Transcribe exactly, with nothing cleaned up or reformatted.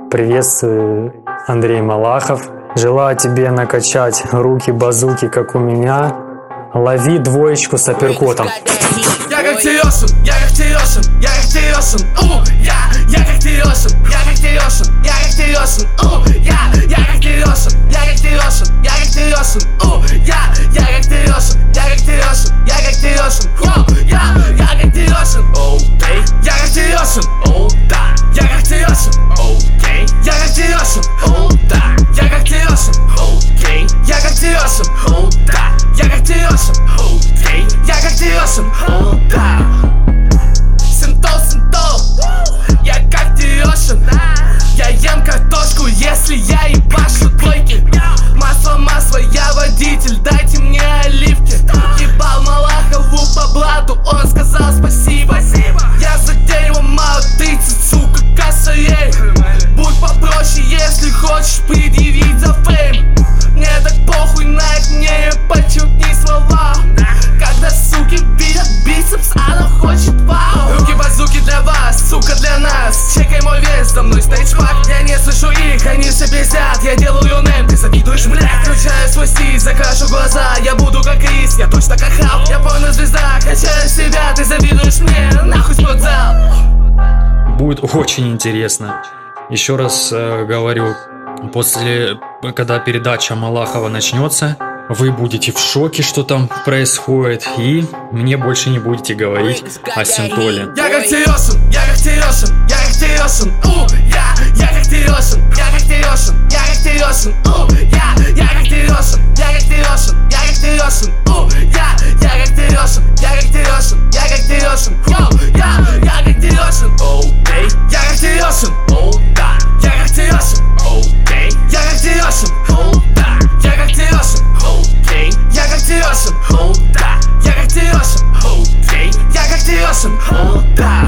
Приветствую, Андрей Малахов. Желаю тебе накачать руки-базуки, как у меня. Лови двоечку с апперкотом. Я как Терешин, я как Терешин, я как Терешин, у, я, я как Терешин, я как Терешин, я как Терешин, у, я, я как Терешин, я как Терешин, я как Терешин, у, я, я как Терешин, я как Терешин, я как Терешин, йоу, я, я как Терешин, окей, я как Терешин, о, да, я как Терешин, окей, я как Терешин, о, да, я как Терешин, окей, я как Терешин, о, да, я как Терешин, окей, я как Терешин, о, да. Синтол, синтол, я как Терешин. Я ем картошку, если я ебашу двойки. Масло, масло, я водитель, дайте мне оливки. Ебал Малахову по блату, он сказал спасибо. Я за дерево мало тридцать, сука, косарей. Будь попроще, если хочешь предъявить за фейм. Мне так похуй на их мнение, подчеркни слова. Когда суки видят бицепс, она хочет вау. Руки-базуки для вас, сука, для нас. Чекай мой вес, за мной стейдж-пак. Я не слышу их, они все пиздят. Я делаю нэм, ты завидуешь, бля. Включаю свой стиль, закрашу глаза. Я буду как Рис, я точно как Халк. Я порно-звезда, качаю себя. Ты завидуешь мне, нахуй спортзал. Будет очень интересно. Еще раз э, говорю, после, когда передача Малахова начнется, вы будете в шоке, что там происходит, и мне больше не будете говорить о синтоле. Я как Терешин, я как Терешин, я как Терешин, у, я, я как Терешин, я как Терешин, я как Терешин, у, я, я как Терешин, я как Терешин, я как Терешин, у, я, я как Терешин, я как Терешин, я как Терешин, йоу, я, я как Терешин, окей, я как Терешин, о, да, я как Терешин, окей, я как Терешин, о, да, я как Терешин, окей, я как Терешин, о, да, я как Терешин, окей, я как Терешин, о, да.